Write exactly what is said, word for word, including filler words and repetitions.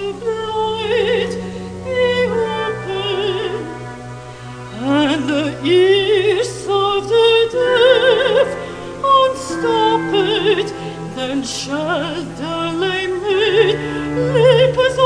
blind be open, and the ears of the deaf unstopped, then shall the lame leap as